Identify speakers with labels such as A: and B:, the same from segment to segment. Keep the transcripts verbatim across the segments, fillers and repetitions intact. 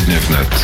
A: Tygodnie wnet.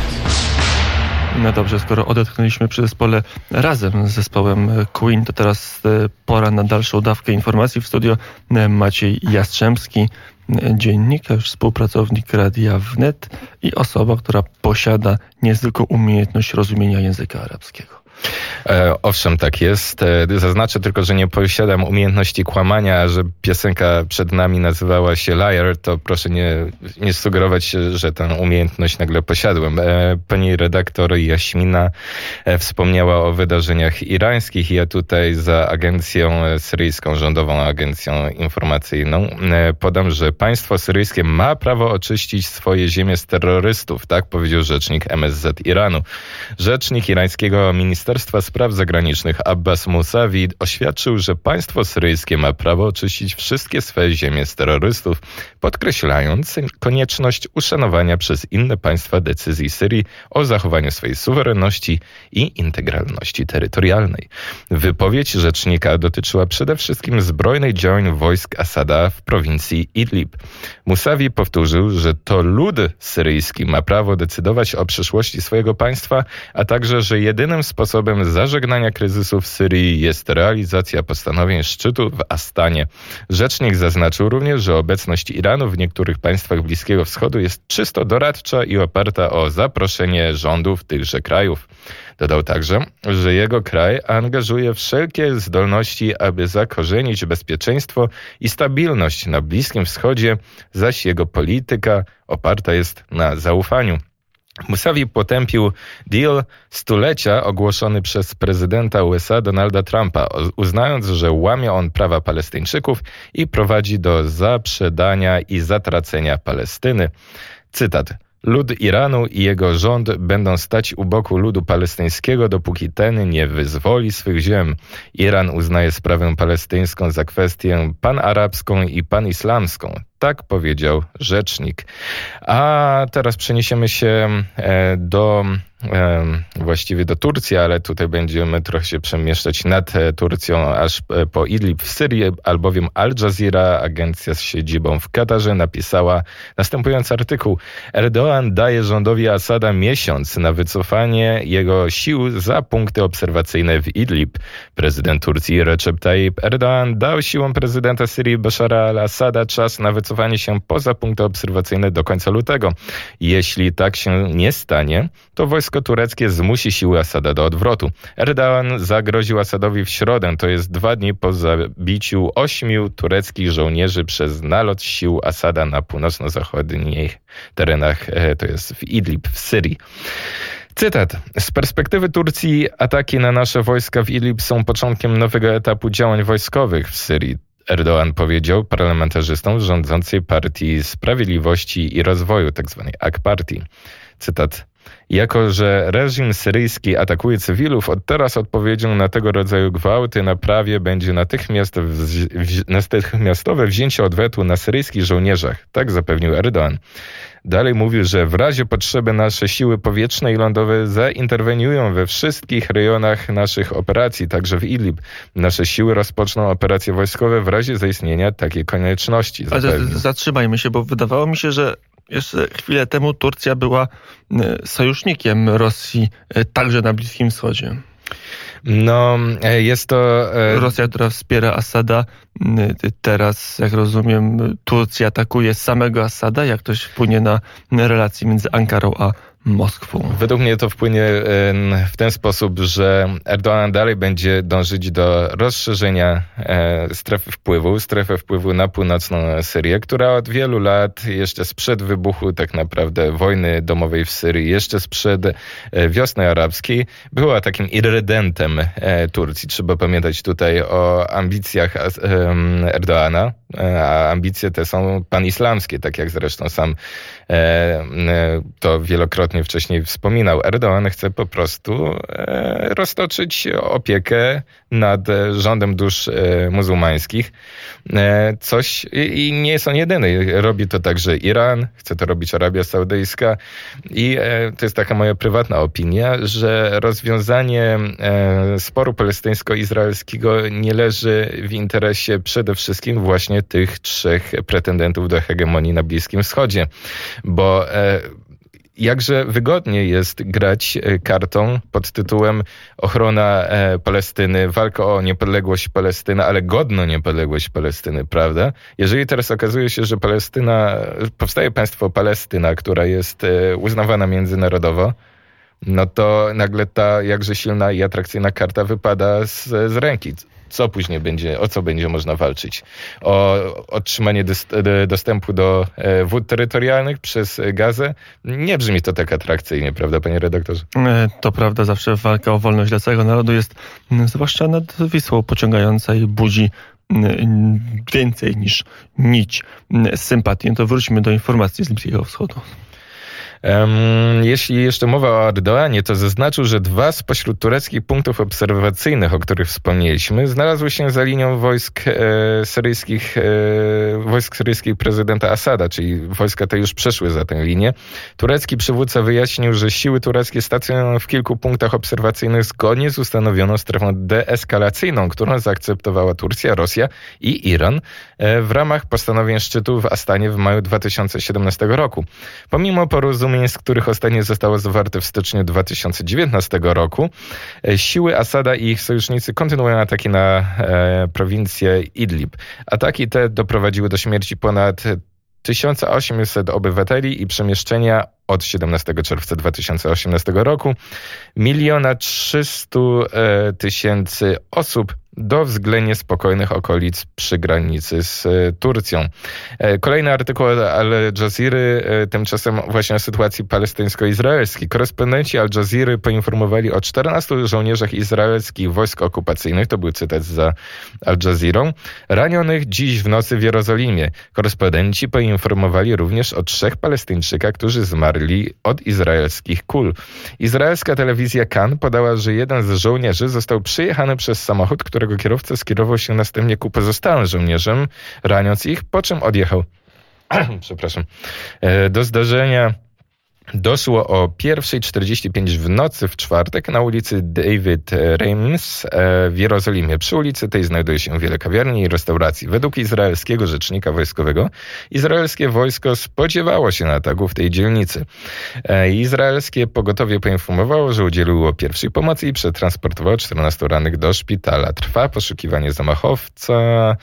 B: No dobrze, skoro odetchnęliśmy przy zespole razem z zespołem Queen, to teraz pora na dalszą dawkę informacji. W studio Maciej Jastrzębski, dziennikarz, współpracownik Radia Wnet i osoba, która posiada niezwykłą umiejętność rozumienia języka arabskiego.
C: E, owszem, tak jest. E, zaznaczę tylko, że nie posiadam umiejętności kłamania, a że piosenka przed nami nazywała się Liar, to proszę nie, nie sugerować, że tę umiejętność nagle posiadłem. E, pani redaktor Jaśmina e, wspomniała o wydarzeniach irańskich i ja tutaj za agencją syryjską, rządową agencją informacyjną e, podam, że państwo syryjskie ma prawo oczyścić swoje ziemie z terrorystów, tak powiedział rzecznik M S Z Iranu. Rzecznik irańskiego Ministerstwa Spraw Zagranicznych Abbas Mousavi oświadczył, że państwo syryjskie ma prawo oczyścić wszystkie swe ziemie z terrorystów, podkreślając konieczność uszanowania przez inne państwa decyzji Syrii o zachowaniu swojej suwerenności i integralności terytorialnej. Wypowiedź rzecznika dotyczyła przede wszystkim zbrojnych działań wojsk Asada w prowincji Idlib. Mousavi powtórzył, że to lud syryjski ma prawo decydować o przyszłości swojego państwa, a także, że jedynym sposobem zażegnania kryzysu w Syrii jest realizacja postanowień szczytu w Astanie. Rzecznik zaznaczył również, że obecność Iranu w niektórych państwach Bliskiego Wschodu jest czysto doradcza i oparta o zaproszenie rządów tychże krajów. Dodał także, że jego kraj angażuje wszelkie zdolności, aby zakorzenić bezpieczeństwo i stabilność na Bliskim Wschodzie, zaś jego polityka oparta jest na zaufaniu. Mousavi potępił deal stulecia ogłoszony przez prezydenta U S A Donalda Trumpa, uznając, że łamie on prawa Palestyńczyków i prowadzi do zaprzedania i zatracenia Palestyny. Cytat. Lud Iranu i jego rząd będą stać u boku ludu palestyńskiego, dopóki ten nie wyzwoli swych ziem. Iran uznaje sprawę palestyńską za kwestię panarabską i panislamską. Tak powiedział rzecznik. A teraz przeniesiemy się do właściwie do Turcji, ale tutaj będziemy trochę się przemieszczać nad Turcją aż po Idlib w Syrii, albowiem Al Jazeera, agencja z siedzibą w Katarze, napisała następujący artykuł. Erdoğan daje rządowi Asada miesiąc na wycofanie jego sił za punkty obserwacyjne w Idlib. Prezydent Turcji Recep Tayyip Erdoğan dał siłom prezydenta Syrii Bashara al-Assada czas na wycofanie się poza punkty obserwacyjne do końca lutego. Jeśli tak się nie stanie, to wojsko tureckie zmusi siły Asada do odwrotu. Erdoğan zagroził Asadowi w środę, to jest dwa dni po zabiciu ośmiu tureckich żołnierzy przez nalot sił Asada na północno-zachodnich terenach, to jest w Idlib w Syrii. Cytat. Z perspektywy Turcji ataki na nasze wojska w Idlib są początkiem nowego etapu działań wojskowych w Syrii. Erdoğan powiedział parlamentarzystom rządzącej Partii Sprawiedliwości i Rozwoju, tzw. A K Partii. Cytat. Jako że reżim syryjski atakuje cywilów, od teraz odpowiedzią na tego rodzaju gwałty na prawie będzie natychmiast wzi- wzi- natychmiastowe wzięcie odwetu na syryjskich żołnierzach. Tak zapewnił Erdoğan. Dalej mówił, że w razie potrzeby nasze siły powietrzne i lądowe zainterweniują we wszystkich rejonach naszych operacji, także w Idlib. Nasze siły rozpoczną operacje wojskowe w razie zaistnienia takiej konieczności.
B: Ale zatrzymajmy się, bo wydawało mi się, że jeszcze chwilę temu Turcja była sojusznikiem Rosji także na Bliskim Wschodzie.
C: No, jest to...
B: Rosja, która wspiera Asada. Teraz, jak rozumiem, Turcja atakuje samego Asada. Jak to wpłynie na relacje między Ankarą a Moskwą?
C: Według mnie to wpłynie w ten sposób, że Erdoğan dalej będzie dążyć do rozszerzenia strefy wpływu, strefy wpływu na północną Syrię, która od wielu lat, jeszcze sprzed wybuchu tak naprawdę wojny domowej w Syrii, jeszcze sprzed wiosny arabskiej, była takim irredentem Turcji. Trzeba pamiętać tutaj o ambicjach Erdoğana, a ambicje te są panislamskie, tak jak zresztą sam to wielokrotnie wcześniej wspominał. Erdoğan chce po prostu roztoczyć opiekę nad rządem dusz muzułmańskich. Coś, i nie jest on jedyny. Robi to także Iran, chce to robić Arabia Saudyjska i to jest taka moja prywatna opinia, że rozwiązanie sporu palestyńsko-izraelskiego nie leży w interesie przede wszystkim właśnie tych trzech pretendentów do hegemonii na Bliskim Wschodzie, bo jakże wygodnie jest grać kartą pod tytułem ochrona Palestyny, walka o niepodległość Palestyny, ale godną niepodległość Palestyny, prawda? Jeżeli teraz okazuje się, że Palestyna, powstaje państwo Palestyna, która jest uznawana międzynarodowo, no to nagle ta jakże silna i atrakcyjna karta wypada z, z ręki. Co później będzie, o co będzie można walczyć? O otrzymanie dostępu do wód terytorialnych przez Gazę? Nie brzmi to tak atrakcyjnie, prawda, panie redaktorze?
B: To prawda, zawsze walka o wolność dla całego narodu jest, zwłaszcza nad Wisłą, pociągająca i budzi więcej niż nić sympatii. No to wróćmy do informacji z Bliskiego Wschodu.
C: Um, jeśli jeszcze mowa o Erdoğanie, to zaznaczył, że dwa spośród tureckich punktów obserwacyjnych, o których wspomnieliśmy, znalazły się za linią wojsk e, syryjskich, e, wojsk syryjskich prezydenta Asada, czyli wojska te już przeszły za tę linię. Turecki przywódca wyjaśnił, że siły tureckie stacjonują w kilku punktach obserwacyjnych zgodnie z ustanowioną strefą deeskalacyjną, którą zaakceptowała Turcja, Rosja i Iran e, w ramach postanowień szczytu w Astanie w maju dwa tysiące siedemnastego roku. Pomimo porozumienia, z których ostatnie zostało zawarte w styczniu dwa tysiące dziewiętnastego roku, siły Asada i ich sojusznicy kontynuują ataki na e, prowincję Idlib. Ataki te doprowadziły do śmierci ponad tysiąc osiemset obywateli i przemieszczenia od siedemnastego czerwca dwa tysiące osiemnastego roku miliona trzysta tysięcy osób do względnie spokojnych okolic przy granicy z Turcją. Kolejny artykuł Al Jazeery, tymczasem właśnie o sytuacji palestyńsko-izraelskiej. Korespondenci Al Jazeery poinformowali o czternastu żołnierzach izraelskich wojsk okupacyjnych, to był cytat za Al Jazeerą, ranionych dziś w nocy w Jerozolimie. Korespondenci poinformowali również o trzech Palestyńczykach, którzy zmarli od izraelskich kul. Izraelska telewizja Kan podała, że jeden z żołnierzy został przejechany przez samochód, który którego kierowca skierował się następnie ku pozostałym żołnierzom, raniąc ich, po czym odjechał. Przepraszam. Do zdarzenia doszło o pierwsza czterdzieści pięć w nocy w czwartek na ulicy David Reims w Jerozolimie. Przy ulicy tej znajduje się wiele kawiarni i restauracji. Według izraelskiego rzecznika wojskowego izraelskie wojsko spodziewało się ataku w tej dzielnicy. Izraelskie pogotowie poinformowało, że udzieliło pierwszej pomocy i przetransportowało czternastu rannych do szpitala. Trwa poszukiwanie zamachowca.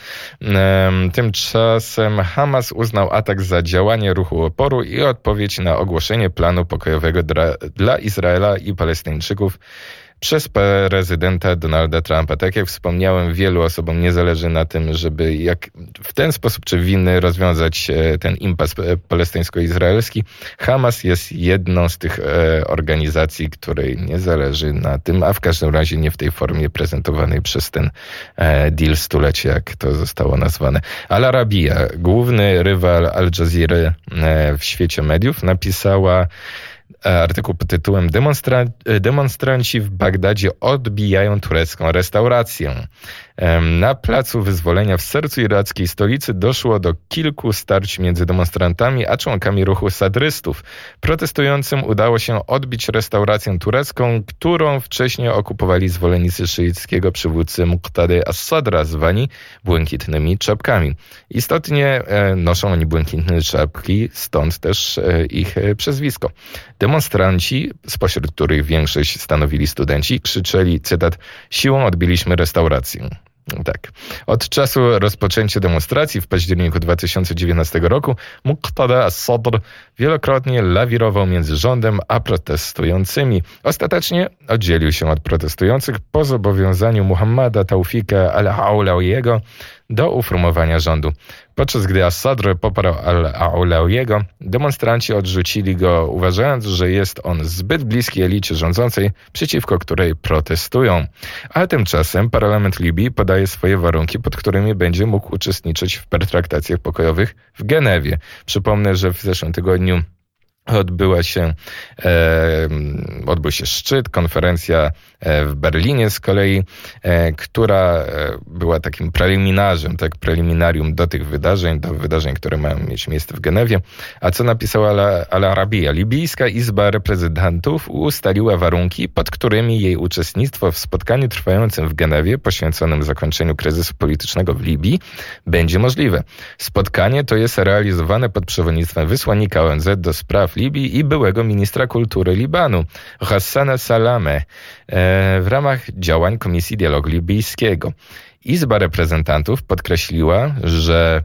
C: Tymczasem Hamas uznał atak za działanie ruchu oporu i odpowiedź na ogłoszenie planu pokojowego dla, dla Izraela i Palestyńczyków przez prezydenta Donalda Trumpa. Tak jak wspomniałem, wielu osobom nie zależy na tym, żeby jak w ten sposób czy w inny rozwiązać ten impas palestyńsko-izraelski. Hamas jest jedną z tych e, organizacji, której nie zależy na tym, a w każdym razie nie w tej formie prezentowanej przez ten e, deal stulecia, jak to zostało nazwane. Al Arabiya, główny rywal Al Jazeera e, w świecie mediów, napisała artykuł pod tytułem Demonstra- Demonstranci w Bagdadzie odbijają turecką restaurację. Na Placu Wyzwolenia w sercu irackiej stolicy doszło do kilku starć między demonstrantami a członkami ruchu sadrystów. Protestującym udało się odbić restaurację turecką, którą wcześniej okupowali zwolennicy szyickiego przywódcy Muqtady as-Sadra, zwani błękitnymi czapkami. Istotnie noszą oni błękitne czapki, stąd też ich przezwisko. Demonstranci, spośród których większość stanowili studenci, krzyczeli, cytat, siłą odbiliśmy restaurację. Tak. Od czasu rozpoczęcia demonstracji w październiku dwa tysiące dziewiętnastego roku Muqtada as-Sadr wielokrotnie lawirował między rządem a protestującymi. Ostatecznie oddzielił się od protestujących po zobowiązaniu Muhammada Taufika al-Aulawiego do uformowania rządu. Podczas gdy As-Sadr poparł al-Aulawiego, demonstranci odrzucili go, uważając, że jest on zbyt bliski elicie rządzącej, przeciwko której protestują. A tymczasem parlament Libii podaje swoje warunki, pod którymi będzie mógł uczestniczyć w pertraktacjach pokojowych w Genewie. Przypomnę, że w zeszłym tygodniu Odbyła się, e, odbył się szczyt, konferencja w Berlinie z kolei, e, która była takim preliminarzem, tak, preliminarium do tych wydarzeń, do wydarzeń, które mają mieć miejsce w Genewie. A co napisała Al Arabiya? Libijska Izba Reprezentantów ustaliła warunki, pod którymi jej uczestnictwo w spotkaniu trwającym w Genewie, poświęconym zakończeniu kryzysu politycznego w Libii, będzie możliwe. Spotkanie to jest realizowane pod przewodnictwem wysłannika O N Z do spraw Libii i byłego ministra kultury Libanu, Hassana Salameh, w ramach działań Komisji Dialogu Libijskiego. Izba Reprezentantów podkreśliła, że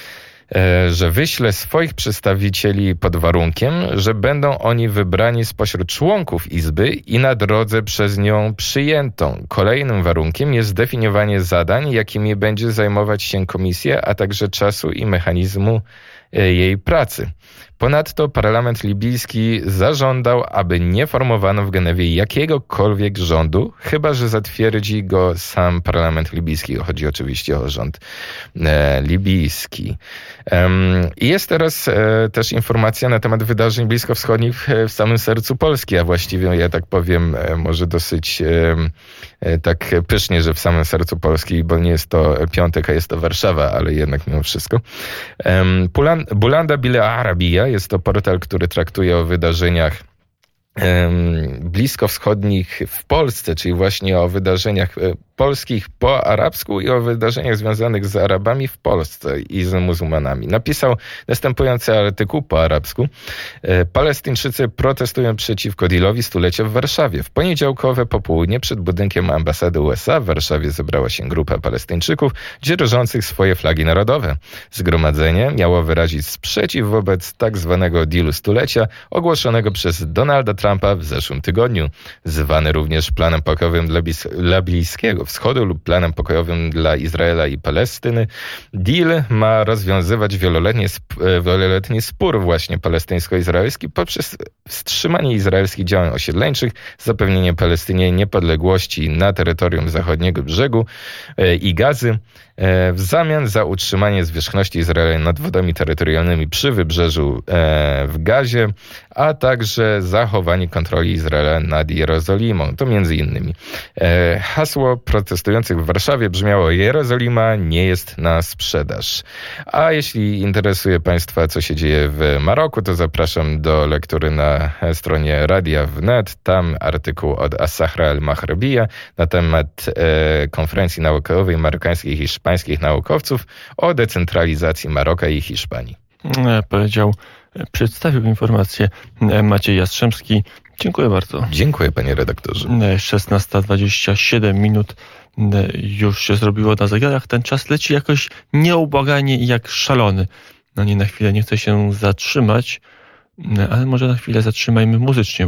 C: że wyśle swoich przedstawicieli pod warunkiem, że będą oni wybrani spośród członków Izby i na drodze przez nią przyjętą. Kolejnym warunkiem jest zdefiniowanie zadań, jakimi będzie zajmować się komisja, a także czasu i mechanizmu jej pracy. Ponadto parlament libijski zażądał, aby nie formowano w Genewie jakiegokolwiek rządu, chyba że zatwierdzi go sam parlament libijski. Chodzi oczywiście o rząd e, libijski. Um, jest teraz e, też informacja na temat wydarzeń bliskowschodnich w, w samym sercu Polski, a właściwie, ja tak powiem, e, może dosyć e, e, tak pysznie, że w samym sercu Polski, bo nie jest to piątek, a jest to Warszawa, ale jednak mimo wszystko. Um, Pulan, Bulanda Bile Arabia jest to portal, który traktuje o wydarzeniach um, bliskowschodnich w Polsce, czyli właśnie o wydarzeniach polskich po arabsku i o wydarzeniach związanych z Arabami w Polsce i z muzułmanami. Napisał następujący artykuł po arabsku. Palestyńczycy protestują przeciwko dealowi stulecia w Warszawie. W poniedziałkowe popołudnie przed budynkiem ambasady U S A w Warszawie zebrała się grupa Palestyńczyków dzierżących swoje flagi narodowe. Zgromadzenie miało wyrazić sprzeciw wobec tak zwanego dealu stulecia ogłoszonego przez Donalda Trumpa w zeszłym tygodniu. Zwany również planem pokojowym dla, Bis- dla Bliskiego Wschodu lub planem pokojowym dla Izraela i Palestyny. Deal ma rozwiązywać wieloletni, sp- wieloletni spór właśnie palestyńsko-izraelski poprzez wstrzymanie izraelskich działań osiedleńczych, zapewnienie Palestynie niepodległości na terytorium zachodniego brzegu e, i Gazy e, w zamian za utrzymanie zwierzchności Izraela nad wodami terytorialnymi przy wybrzeżu e, w Gazie, a także zachowanie kontroli Izraela nad Jerozolimą. To między innymi e, hasło protestujących w Warszawie brzmiało: Jerozolima nie jest na sprzedaż. A jeśli interesuje Państwa, co się dzieje w Maroku, to zapraszam do lektury na stronie Radia Wnet. Tam artykuł od As-Sahra al-Maghrebija na temat e, konferencji naukowej marokańskich i hiszpańskich naukowców o decentralizacji Maroka i Hiszpanii.
B: Powiedział, przedstawił informację Maciej Jastrzębski. Dziękuję bardzo.
C: Dziękuję, panie redaktorze.
B: szesnasta dwadzieścia siedem minut już się zrobiło na zegarach. Ten czas leci jakoś nieubłaganie i jak szalony. No nie, na chwilę nie chcę się zatrzymać, ale może na chwilę zatrzymajmy muzycznie.